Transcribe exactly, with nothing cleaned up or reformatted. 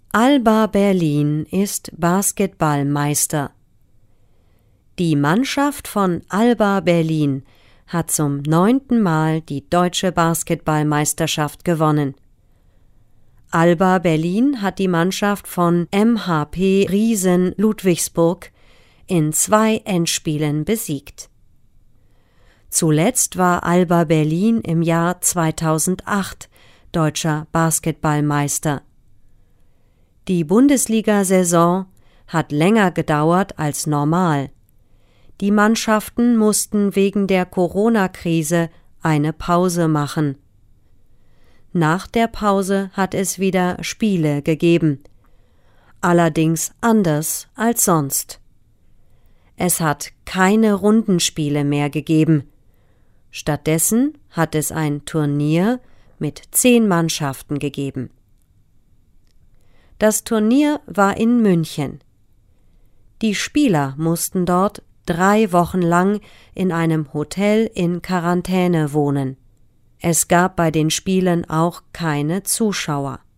Alba Berlin ist Basketballmeister. Die Mannschaft von Alba Berlin hat zum neunten Mal die deutsche Basketballmeisterschaft gewonnen. Alba Berlin hat die Mannschaft von M H P Riesen Ludwigsburg in zwei Endspielen besiegt. Zuletzt war Alba Berlin im Jahr zweitausendacht deutscher Basketballmeister. Die Bundesliga-Saison hat länger gedauert als normal. Die Mannschaften mussten wegen der Corona-Krise eine Pause machen. Nach der Pause hat es wieder Spiele gegeben, allerdings anders als sonst. Es hat keine Rundenspiele mehr gegeben. Stattdessen hat es ein Turnier mit zehn Mannschaften gegeben. Das Turnier war in München. Die Spieler mussten dort drei Wochen lang in einem Hotel in Quarantäne wohnen. Es gab bei den Spielen auch keine Zuschauer.